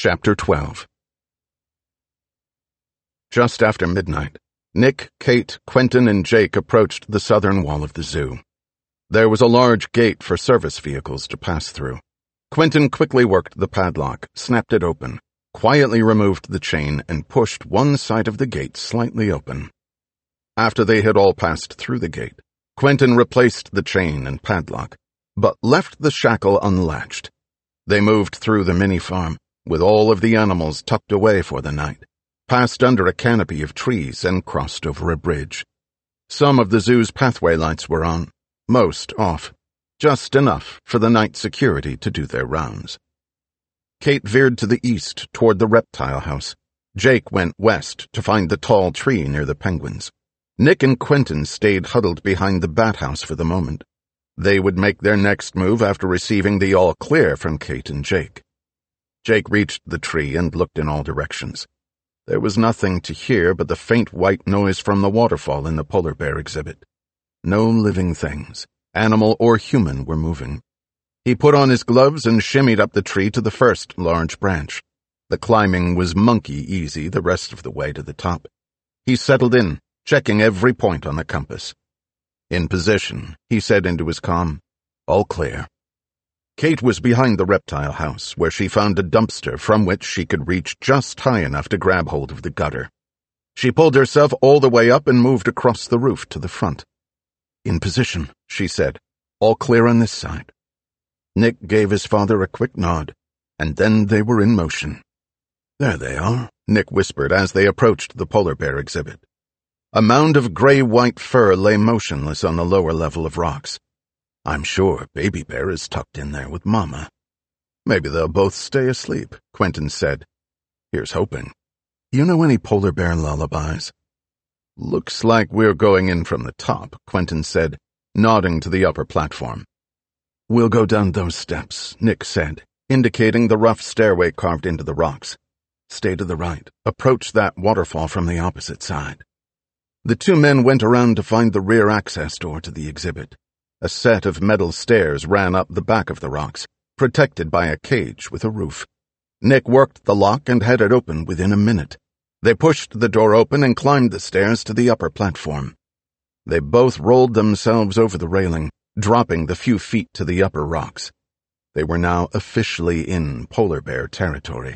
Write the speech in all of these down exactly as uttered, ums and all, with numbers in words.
Chapter twelve. Just after midnight, Nick, Kate, Quentin, and Jake approached the southern wall of the zoo. There was a large gate for service vehicles to pass through. Quentin quickly worked the padlock, snapped it open, quietly removed the chain, and pushed one side of the gate slightly open. After they had all passed through the gate, Quentin replaced the chain and padlock, but left the shackle unlatched. They moved through the mini-farm, with all of the animals tucked away for the night, passed under a canopy of trees, and crossed over a bridge. Some of the zoo's pathway lights were on, most off, just enough for the night security to do their rounds. Kate veered to the east toward the reptile house. Jake went west to find the tall tree near the penguins. Nick and Quentin stayed huddled behind the bat house for the moment. They would make their next move after receiving the all-clear from Kate and Jake. Jake reached the tree and looked in all directions. There was nothing to hear but the faint white noise from the waterfall in the polar bear exhibit. No living things, animal or human, were moving. He put on his gloves and shimmied up the tree to the first large branch. The climbing was monkey easy the rest of the way to the top. He settled in, checking every point on the compass. In position, he said into his comm, "All clear." Kate was behind the reptile house, where she found a dumpster from which she could reach just high enough to grab hold of the gutter. She pulled herself all the way up and moved across the roof to the front. "In position," she said. "All clear on this side." Nick gave his father a quick nod, and then they were in motion. "There they are," Nick whispered as they approached the polar bear exhibit. A mound of gray-white fur lay motionless on the lower level of rocks. "I'm sure Baby Bear is tucked in there with Mama." "Maybe they'll both stay asleep," Quentin said. "Here's hoping. You know any polar bear lullabies?" "Looks like we're going in from the top," Quentin said, nodding to the upper platform. "We'll go down those steps," Nick said, indicating the rough stairway carved into the rocks. "Stay to the right. Approach that waterfall from the opposite side." The two men went around to find the rear access door to the exhibit. A set of metal stairs ran up the back of the rocks, protected by a cage with a roof. Nick worked the lock and had it open within a minute. They pushed the door open and climbed the stairs to the upper platform. They both rolled themselves over the railing, dropping the few feet to the upper rocks. They were now officially in polar bear territory.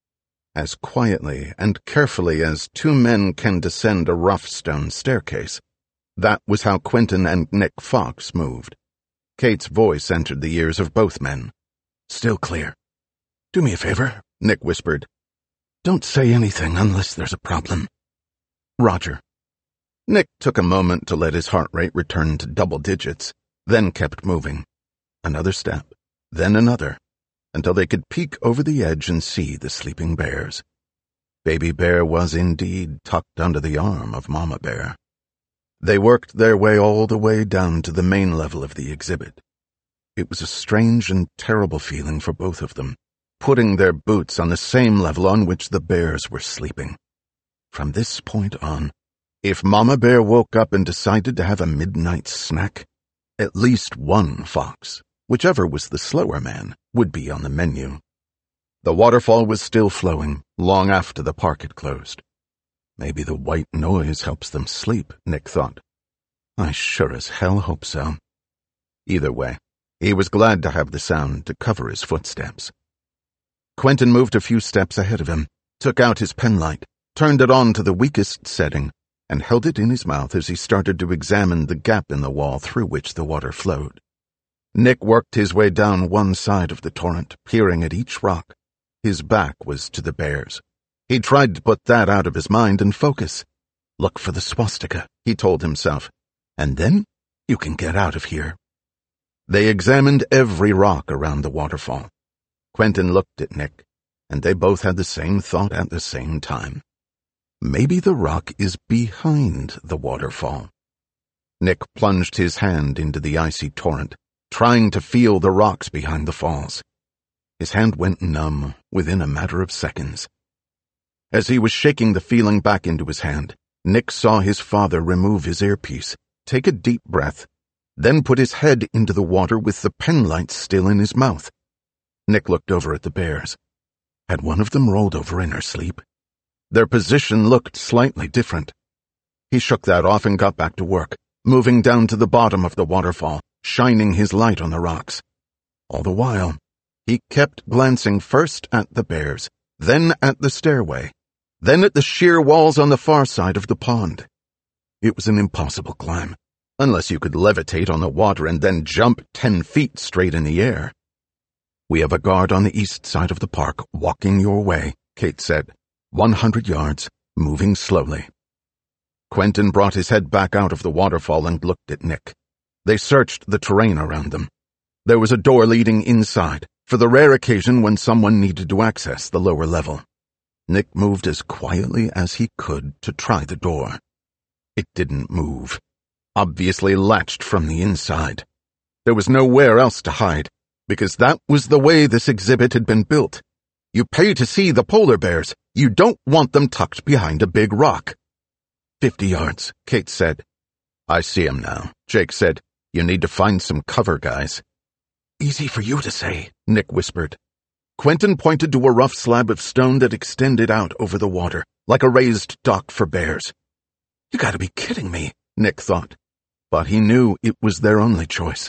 As quietly and carefully as two men can descend a rough stone staircase, that was how Quentin and Nick Fox moved. Kate's voice entered the ears of both men. "Still clear." "Do me a favor," Nick whispered. "Don't say anything unless there's a problem." "Roger." Nick took a moment to let his heart rate return to double digits, then kept moving. Another step, then another, until they could peek over the edge and see the sleeping bears. Baby Bear was indeed tucked under the arm of Mama Bear. They worked their way all the way down to the main level of the exhibit. It was a strange and terrible feeling for both of them, putting their boots on the same level on which the bears were sleeping. From this point on, if Mama Bear woke up and decided to have a midnight snack, at least one fox, whichever was the slower man, would be on the menu. The waterfall was still flowing, long after the park had closed. Maybe the white noise helps them sleep, Nick thought. I sure as hell hope so. Either way, he was glad to have the sound to cover his footsteps. Quentin moved a few steps ahead of him, took out his penlight, turned it on to the weakest setting, and held it in his mouth as he started to examine the gap in the wall through which the water flowed. Nick worked his way down one side of the torrent, peering at each rock. His back was to the bears. He tried to put that out of his mind and focus. Look for the swastika, he told himself, and then you can get out of here. They examined every rock around the waterfall. Quentin looked at Nick, and they both had the same thought at the same time. Maybe the rock is behind the waterfall. Nick plunged his hand into the icy torrent, trying to feel the rocks behind the falls. His hand went numb within a matter of seconds. As he was shaking the feeling back into his hand, Nick saw his father remove his earpiece, take a deep breath, then put his head into the water with the penlight still in his mouth. Nick looked over at the bears. Had one of them rolled over in her sleep? Their position looked slightly different. He shook that off and got back to work, moving down to the bottom of the waterfall, shining his light on the rocks. All the while, he kept glancing first at the bears, then at the stairway, then at the sheer walls on the far side of the pond. It was an impossible climb, unless you could levitate on the water and then jump ten feet straight in the air. "We have a guard on the east side of the park, walking your way," Kate said. One hundred yards, moving slowly. Quentin brought his head back out of the waterfall and looked at Nick. They searched the terrain around them. There was a door leading inside, for the rare occasion when someone needed to access the lower level. Nick moved as quietly as he could to try the door. It didn't move, obviously latched from the inside. There was nowhere else to hide, because that was the way this exhibit had been built. You pay to see the polar bears. You don't want them tucked behind a big rock. Fifty yards, Kate said. "I see him now," Jake said. "You need to find some cover, guys." "Easy for you to say," Nick whispered. Quentin pointed to a rough slab of stone that extended out over the water, like a raised dock for bears. "You gotta be kidding me," Nick thought. But he knew it was their only choice.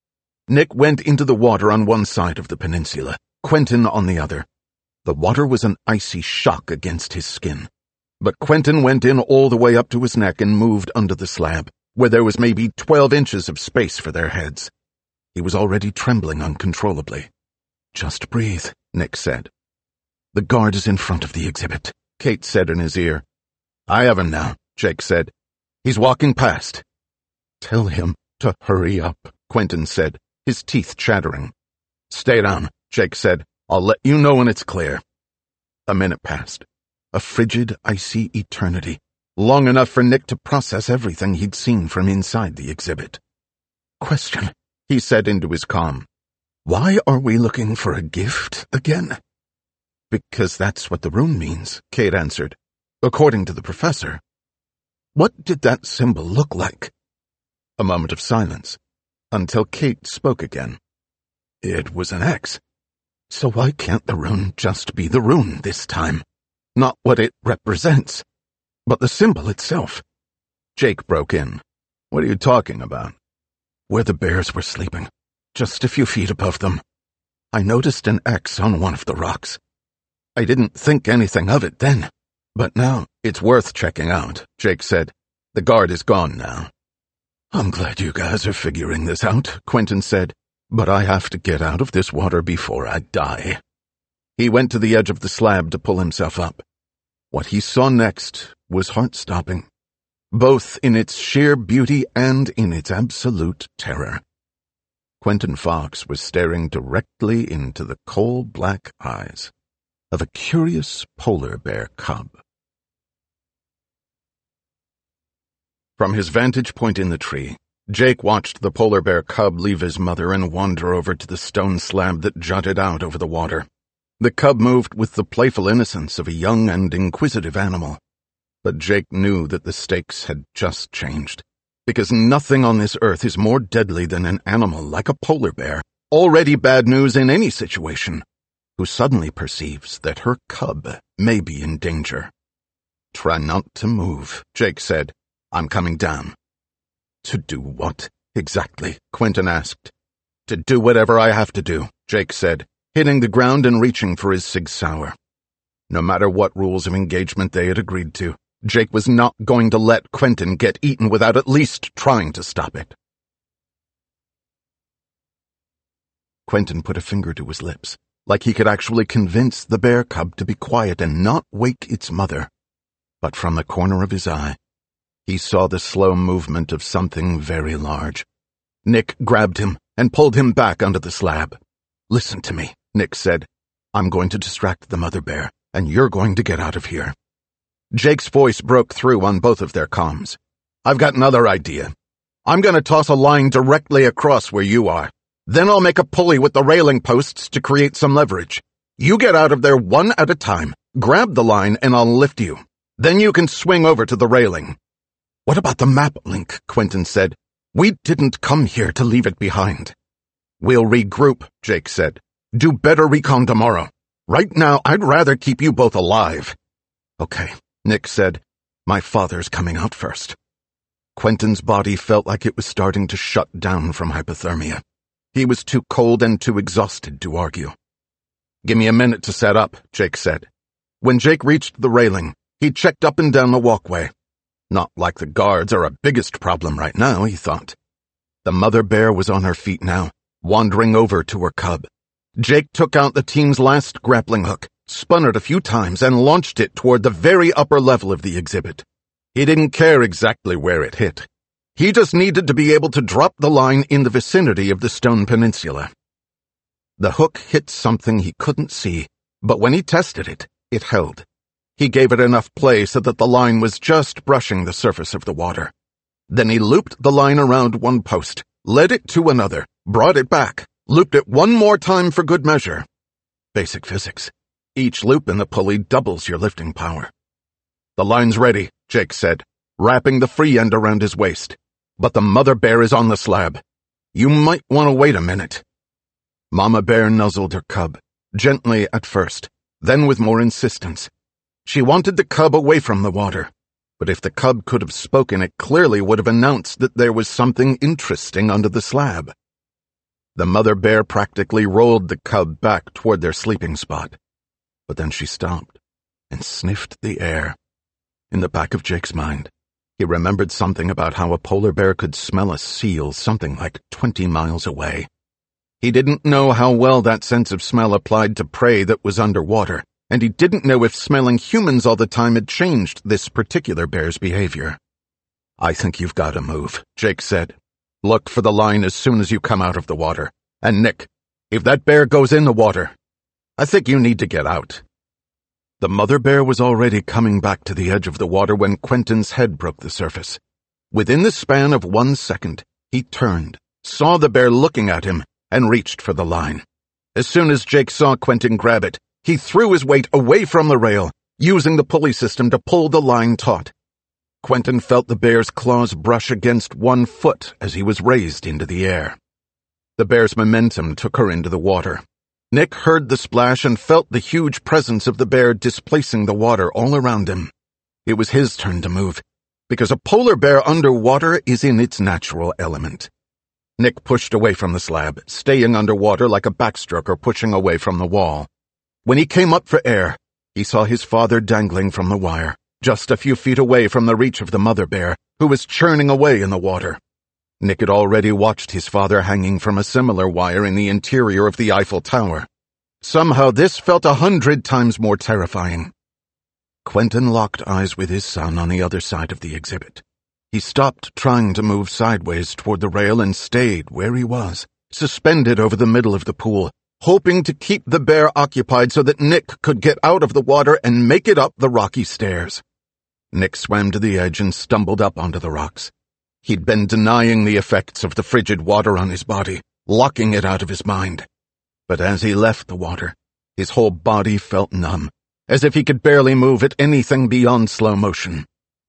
Nick went into the water on one side of the peninsula, Quentin on the other. The water was an icy shock against his skin. But Quentin went in all the way up to his neck and moved under the slab, where there was maybe twelve inches of space for their heads. He was already trembling uncontrollably. "Just breathe," Nick said. "The guard is in front of the exhibit," Kate said in his ear. "I have him now," Jake said. "He's walking past." "Tell him to hurry up," Quentin said, his teeth chattering. "Stay down," Jake said. "I'll let you know when it's clear." A minute passed. A frigid, icy eternity, long enough for Nick to process everything he'd seen from inside the exhibit. "Question," he said into his comm. "Why are we looking for a gift again?" "Because that's what the rune means," Kate answered. "According to the professor." "What did that symbol look like?" A moment of silence, until Kate spoke again. "It was an X. So why can't the rune just be the rune this time? Not what it represents, but the symbol itself." Jake broke in. "What are you talking about?" "Where the bears were sleeping, just a few feet above them. I noticed an X on one of the rocks. I didn't think anything of it then, but now it's worth checking out," Jake said. "The guard is gone now." "I'm glad you guys are figuring this out," Quentin said. "But I have to get out of this water before I die." He went to the edge of the slab to pull himself up. What he saw next was heart-stopping, both in its sheer beauty and in its absolute terror. Quentin Fox was staring directly into the coal-black eyes of a curious polar bear cub. From his vantage point in the tree, Jake watched the polar bear cub leave his mother and wander over to the stone slab that jutted out over the water. The cub moved with the playful innocence of a young and inquisitive animal. But Jake knew that the stakes had just changed, because nothing on this earth is more deadly than an animal like a polar bear, already bad news in any situation, who suddenly perceives that her cub may be in danger. "Try not to move," Jake said. "I'm coming down." "To do what, exactly?" Quentin asked. "To do whatever I have to do," Jake said, hitting the ground and reaching for his Sig Sauer. No matter what rules of engagement they had agreed to, Jake was not going to let Quentin get eaten without at least trying to stop it. Quentin put a finger to his lips, like he could actually convince the bear cub to be quiet and not wake its mother. But from the corner of his eye, he saw the slow movement of something very large. Nick grabbed him and pulled him back onto the slab. "Listen to me," Nick said. "I'm going to distract the mother bear, and you're going to get out of here." Jake's voice broke through on both of their comms. "I've got another idea. I'm going to toss a line directly across where you are. Then I'll make a pulley with the railing posts to create some leverage. You get out of there one at a time, grab the line, and I'll lift you. Then you can swing over to the railing." "What about the map link?" Quentin said. "We didn't come here to leave it behind." "We'll regroup," Jake said. "Do better recon tomorrow. Right now, I'd rather keep you both alive. Okay, Nick said. My father's coming out first. Quentin's body felt like it was starting to shut down from hypothermia. He was too cold and too exhausted to argue. Give me a minute to set up, Jake said. When Jake reached the railing, he checked up and down the walkway. Not like the guards are our biggest problem right now, he thought. The mother bear was on her feet now, wandering over to her cub. Jake took out the team's last grappling hook, spun it a few times, and launched it toward the very upper level of the exhibit. He didn't care exactly where it hit. He just needed to be able to drop the line in the vicinity of the stone peninsula. The hook hit something he couldn't see, but when he tested it, it held. He gave it enough play so that the line was just brushing the surface of the water. Then he looped the line around one post, led it to another, brought it back, looped it one more time for good measure. Basic physics. Each loop in the pulley doubles your lifting power. The line's ready, Jake said, wrapping the free end around his waist. But the mother bear is on the slab. You might want to wait a minute. Mama bear nuzzled her cub, gently at first, then with more insistence. She wanted the cub away from the water, but if the cub could have spoken, it clearly would have announced that there was something interesting under the slab. The mother bear practically rolled the cub back toward their sleeping spot. But then she stopped and sniffed the air. In the back of Jake's mind, he remembered something about how a polar bear could smell a seal something like twenty miles away. He didn't know how well that sense of smell applied to prey that was underwater, and he didn't know if smelling humans all the time had changed this particular bear's behavior. I think you've got to move, Jake said. Look for the line as soon as you come out of the water. And Nick, if that bear goes in the water, I think you need to get out. The mother bear was already coming back to the edge of the water when Quentin's head broke the surface. Within the span of one second, he turned, saw the bear looking at him, and reached for the line. As soon as Jake saw Quentin grab it, he threw his weight away from the rail, using the pulley system to pull the line taut. Quentin felt the bear's claws brush against one foot as he was raised into the air. The bear's momentum took her into the water. Nick heard the splash and felt the huge presence of the bear displacing the water all around him. It was his turn to move, because a polar bear underwater is in its natural element. Nick pushed away from the slab, staying underwater like a backstroker pushing away from the wall. When he came up for air, he saw his father dangling from the wire, just a few feet away from the reach of the mother bear, who was churning away in the water. Nick had already watched his father hanging from a similar wire in the interior of the Eiffel Tower. Somehow this felt a hundred times more terrifying. Quentin locked eyes with his son on the other side of the exhibit. He stopped trying to move sideways toward the rail and stayed where he was, suspended over the middle of the pool, hoping to keep the bear occupied so that Nick could get out of the water and make it up the rocky stairs. Nick swam to the edge and stumbled up onto the rocks. He'd been denying the effects of the frigid water on his body, locking it out of his mind. But as he left the water, his whole body felt numb, as if he could barely move at anything beyond slow motion.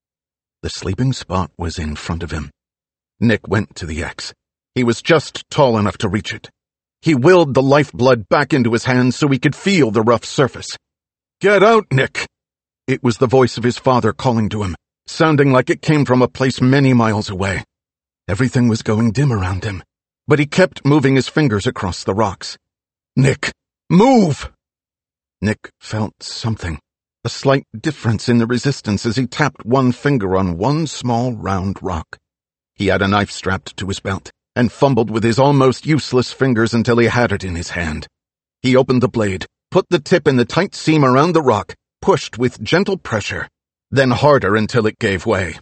The sleeping spot was in front of him. Nick went to the X. He was just tall enough to reach it. He willed the lifeblood back into his hands so he could feel the rough surface. "Get out, Nick!" It was the voice of his father calling to him, sounding like it came from a place many miles away. Everything was going dim around him, but he kept moving his fingers across the rocks. "Nick, move!" Nick felt something, a slight difference in the resistance as he tapped one finger on one small round rock. He had a knife strapped to his belt and fumbled with his almost useless fingers until he had it in his hand. He opened the blade, put the tip in the tight seam around the rock, pushed with gentle pressure, then harder until it gave way.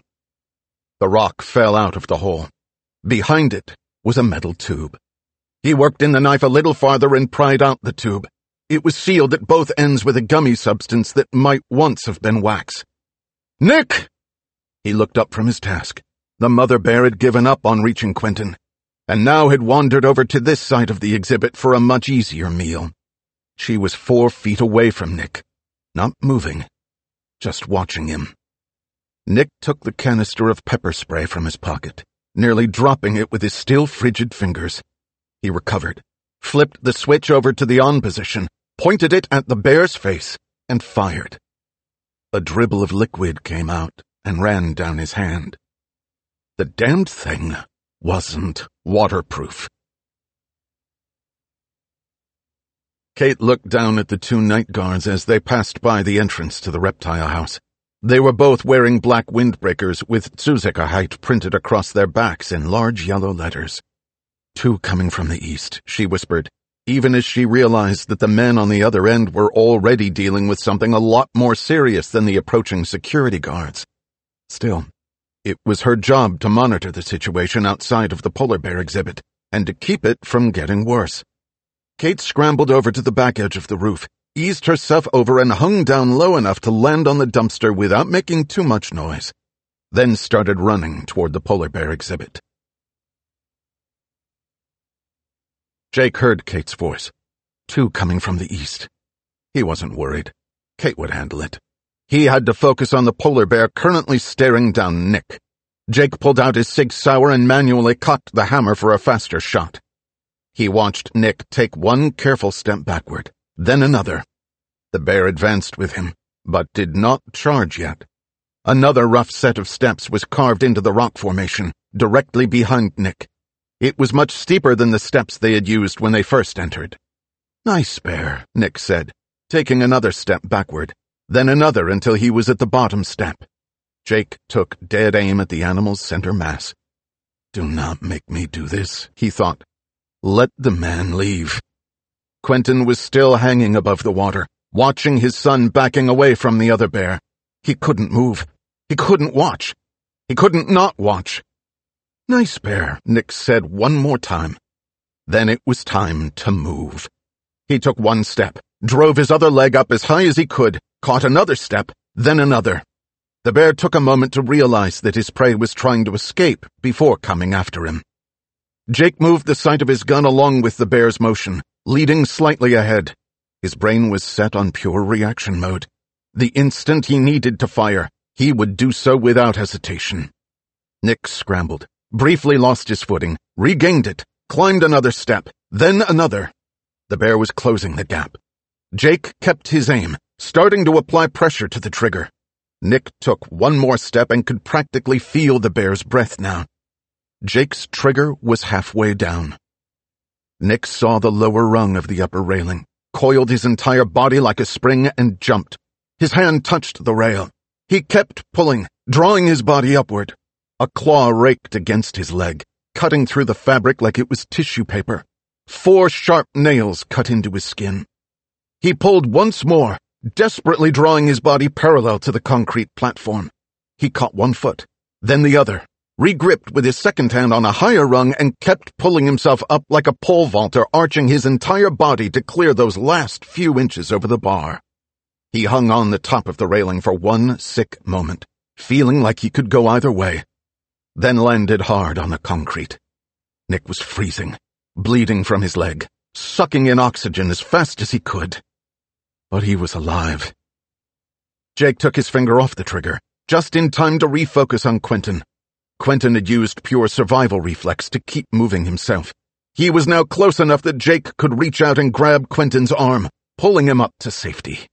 The rock fell out of the hole. Behind it was a metal tube. He worked in the knife a little farther and pried out the tube. It was sealed at both ends with a gummy substance that might once have been wax. "Nick!" He looked up from his task. The mother bear had given up on reaching Quentin, and now had wandered over to this side of the exhibit for a much easier meal. She was four feet away from Nick, not moving, just watching him. Nick took the canister of pepper spray from his pocket, nearly dropping it with his still frigid fingers. He recovered, flipped the switch over to the on position, pointed it at the bear's face, and fired. A dribble of liquid came out and ran down his hand. The damned thing wasn't waterproof. Kate looked down at the two night guards as they passed by the entrance to the reptile house. They were both wearing black windbreakers with Tsuzuka height printed across their backs in large yellow letters. Two coming from the east, she whispered, even as she realized that the men on the other end were already dealing with something a lot more serious than the approaching security guards. Still, it was her job to monitor the situation outside of the polar bear exhibit, and to keep it from getting worse. Kate scrambled over to the back edge of the roof, eased herself over and hung down low enough to land on the dumpster without making too much noise, then started running toward the polar bear exhibit. Jake heard Kate's voice. Two coming from the east. He wasn't worried. Kate would handle it. He had to focus on the polar bear currently staring down Nick. Jake pulled out his Sig Sauer and manually cocked the hammer for a faster shot. He watched Nick take one careful step backward, then another. The bear advanced with him, but did not charge yet. Another rough set of steps was carved into the rock formation, directly behind Nick. It was much steeper than the steps they had used when they first entered. "Nice bear," Nick said, taking another step backward, then another until he was at the bottom step. Jake took dead aim at the animal's center mass. "Do not make me do this," he thought. "Let the man leave." Quentin was still hanging above the water, watching his son backing away from the other bear. He couldn't move. He couldn't watch. He couldn't not watch. "Nice bear," Nick said one more time. Then it was time to move. He took one step, drove his other leg up as high as he could, caught another step, then another. The bear took a moment to realize that his prey was trying to escape before coming after him. Jake moved the sight of his gun along with the bear's motion, leading slightly ahead. His brain was set on pure reaction mode. The instant he needed to fire, he would do so without hesitation. Nick scrambled, briefly lost his footing, regained it, climbed another step, then another. The bear was closing the gap. Jake kept his aim, starting to apply pressure to the trigger. Nick took one more step and could practically feel the bear's breath now. Jake's trigger was halfway down. Nick saw the lower rung of the upper railing, coiled his entire body like a spring, and jumped. His hand touched the rail. He kept pulling, drawing his body upward. A claw raked against his leg, cutting through the fabric like it was tissue paper. Four sharp nails cut into his skin. He pulled once more, desperately drawing his body parallel to the concrete platform. He caught one foot, then the other, regripped with his second hand on a higher rung, and kept pulling himself up like a pole vaulter, arching his entire body to clear those last few inches over the bar. He hung on the top of the railing for one sick moment, feeling like he could go either way, then landed hard on the concrete. Nick was freezing, bleeding from his leg, sucking in oxygen as fast as he could. But he was alive. Jake took his finger off the trigger, just in time to refocus on Quentin. Quentin had used pure survival reflex to keep moving himself. He was now close enough that Jake could reach out and grab Quentin's arm, pulling him up to safety.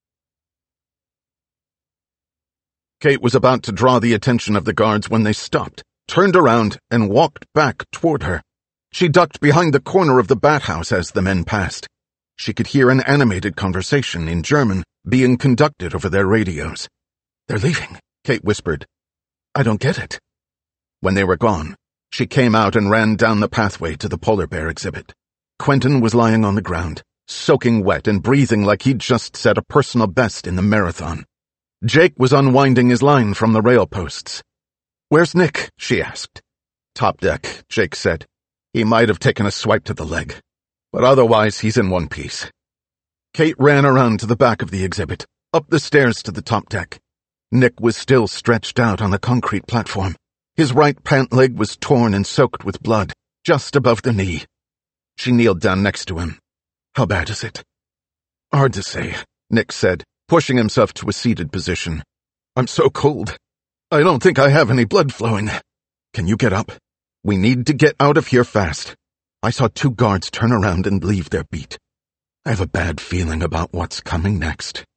Kate was about to draw the attention of the guards when they stopped, turned around, and walked back toward her. She ducked behind the corner of the bat house as the men passed. She could hear an animated conversation in German being conducted over their radios. "They're leaving," Kate whispered. "I don't get it." When they were gone, she came out and ran down the pathway to the polar bear exhibit. Quentin was lying on the ground, soaking wet and breathing like he'd just set a personal best in the marathon. Jake was unwinding his line from the rail posts. "Where's Nick?" she asked. "Top deck," Jake said. "He might have taken a swipe to the leg, but otherwise he's in one piece." Kate ran around to the back of the exhibit, up the stairs to the top deck. Nick was still stretched out on the concrete platform. His right pant leg was torn and soaked with blood, just above the knee. She kneeled down next to him. "How bad is it?" "Hard to say," Nick said, pushing himself to a seated position. "I'm so cold. I don't think I have any blood flowing. Can you get up? We need to get out of here fast. I saw two guards turn around and leave their beat." I have a bad feeling about what's coming next.